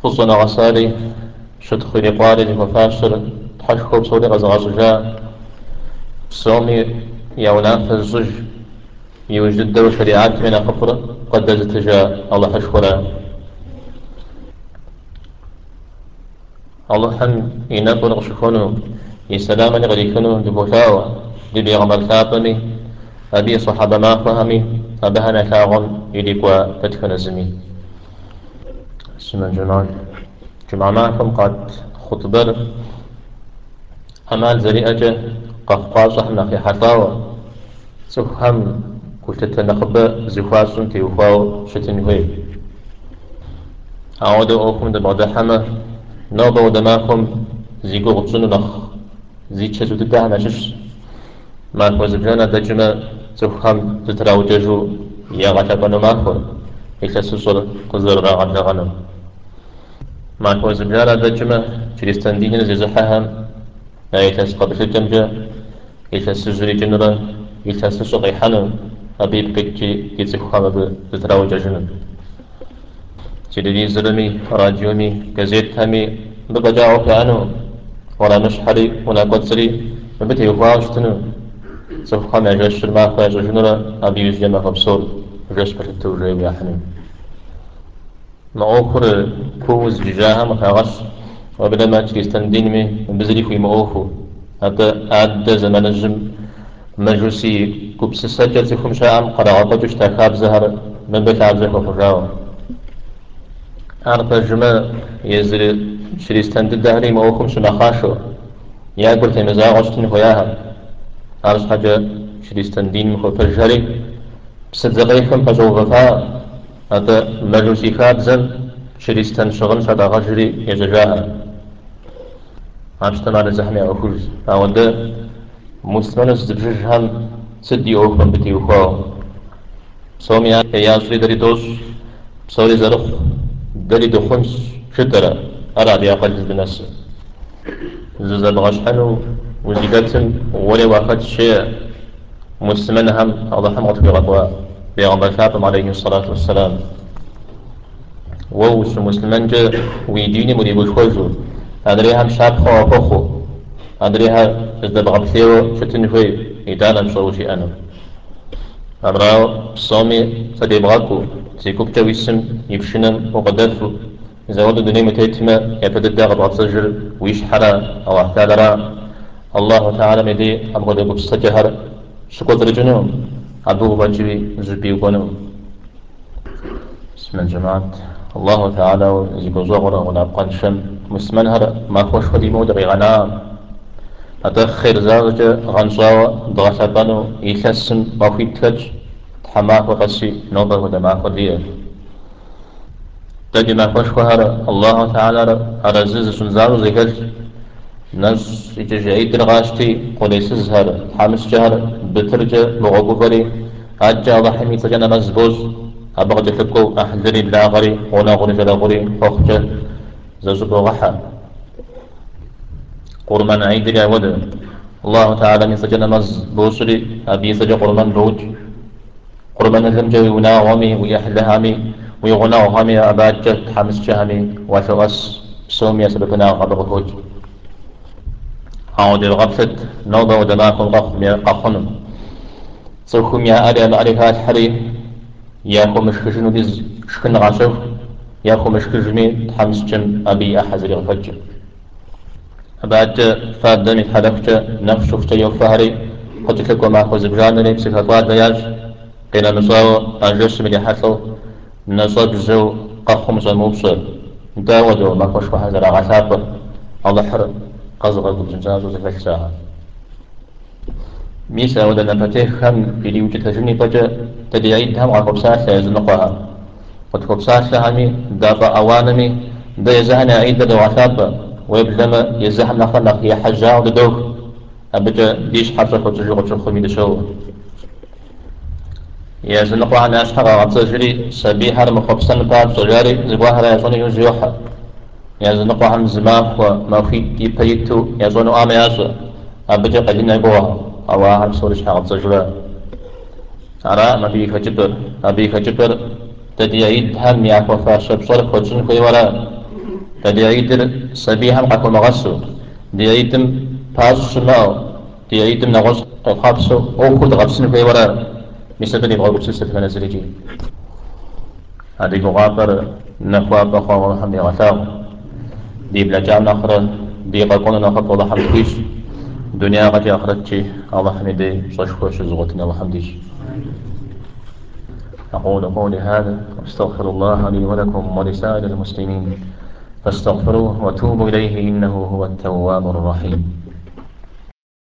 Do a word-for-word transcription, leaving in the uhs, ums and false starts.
خصوصا غسالي شتخلي قاري وفاشر تحشكو بصوري غزغزجا بصومي يونان فالزج يوجد دو شريعات من قفر قد تجا الله حشكرا الله هم ينقل غشكونو يسلاما غريكونو دبوتاو دبي غمال ثابني أبي صحابة ما فهمي أبهنا كاغن يليكوا تدفن الزمي سمن جمال جمع معكم قد خطبر أمال زريئة قفقاص احنا في حفاوة سفهم كنت تنخب زفاس تيوفاو شتنوي أعود أوكم دبغد حما نوبة ودماكم زيقو غتسنو نخ زي تشزو تدهنا شش ما كوزبجانا دجما سفهم تتراو ججو يا غتبانو ماكو إيش سسر قزر راغد غنم ما كوزبجانا دجما كريستان دينينا زيزحهم لا يتس قبل الجمجة يتس سجري جنرا يتس سقي حنو أبيب كتشي يتسفهم تتراو ججنو تلفزيوني راديومي كزيت همي بقجاو كأنو ولا نشحري ولا قدسري ببتي وفاشتنو سوف خام يجيش ما خاج جنرا أبي يجي ما خبصور جيش بتتوجي يا حنين ما أخر كوز جاها ما خاغش وبدا ما تكيستندين مي بزري في ما أخو هذا عاد زمان الجم مجوسي كوبس سجل تكم شام قراءة تشتاكاب زهر من بيت عبزك وفجاو أعرف الجماعة يزري شريستان الدهري ما أخم شما خاشو يا قلت مزاع عشتن خوياها أعرف حاجة شريستان دين مخو فجري بصدقيكم فجو غفاء هذا مجوسي خابزا شريستان شغل شدا غجري يججاها عشتن على زحمي أخوز أود مسلمان الزبجهم سدي أخم بتي أخوة صومي يا أصلي دري دوش بصوري زرخ دلي دخنش شترا أرى بأقل بنفس زوزا بغشحنو وزيقاتن ولي واخد شيء مسلمان هم الله حمد في غطوة بيغمبر ثابت عليه الصلاة والسلام ووش مسلمان جا ويديني مريب الخوزو أدريها مشاب خوا فخو أدريها إذا بغبثيو شتنفي إدانا مشروشي أنا أمراو صومي صدي بغاكو سيكوب جويسم يفشنم وقدرفو زود الدنيا متيتما يبدأ الداغ بغتصجر ويش حرا أو احتالرا الله تعالى مدي أبغى دقوب ستجهر شكوت رجنوم أبو بجوي زبي وقنوم بسم الجماعة الله تعالى زيكو زغرا ونبقى نشم مسمنهر ما خوش خدي مود غنام أتخير زاوجة غنصاوة ضغطبانو يتلسم وفي تلج حماك وقسي نوبة ودماغ وديه تجي ما خوش خهر الله تعالى أرزز سنزارو زيكل ناس يجي درغاشتي قوليس زهر حامس جهر بترجة بغوغوفري أجا ضحمي تجانا مزبوز أبغى تفكو أحذري اللاغري وناغري جلاغري خوخجة زوزو بغحا قرمان عيدري أود الله تعالى من سجن مز بوسري أبي سجن قرمان بوج قرمان الهمجة وناغمي ويحلهامي ويغناغمي أباجة حمس جهمي وشغس بسومي سببنا قبل هوج عود الغفت نوبة ودماكم قخم قخنم سوكم يا أري معرفات حري ياكم مشكجنو ديز شكن غاشوف ياكم مشكجمي حمس جم أبي أحزر الفجر بعد فادني حدفت نفشفت يوفهري قلت لك وما خوز بجانني بصفات دياج قيل نصاو أجلس من حثو نصاب الزو قخم زموبصر داودو ما خوش وحزر غثاب الله حر قزغ بجنزاز وزفك ساعة ميسا ودنا فتيه خم في وجه تجني بجا تدعيد هم على خبسات يزنقها قد خبسات همي دابا أوانمي دا يزهنا عيد دا وعثاب ويبلما يزحم نخلق يا حجاع ودوك أبجا ديش حرصة وتجي وتشخ ميد شو يا زنقوا عن أشحر غتجري سبيحة مخبصن باب سجاري زبوها لا يصني يزيوحا يا زنقوا عن زماخ وما في يبيتو يصنو آم ياسو أبجا قدين يبوها أو أهل سورش حق تجري أرى ما بيك جبر ما بيك جبر تدي عيد هم يا خوفا شبصر خوشن خوي ولا تدعيتر صبيحا قاكو مغسو دعيتم بازو سماو دعيتم نغس قفابسو أو خود غبسن في ورا مثل دي غرب سلسة فنزلجي هذه مغابر نخوا بخوا وحمي غثاو دي بلا جام نخرة دي قاكونا نخط والله حمد كويس دنيا قد أخرتشي الله حميدي صشفو شزغتنا وحمديش أقول قولي هذا واستغفر الله لي ولكم ولسائر المسلمين فاستغفروه وتوبوا إليه إنه هو التواب الرحيم.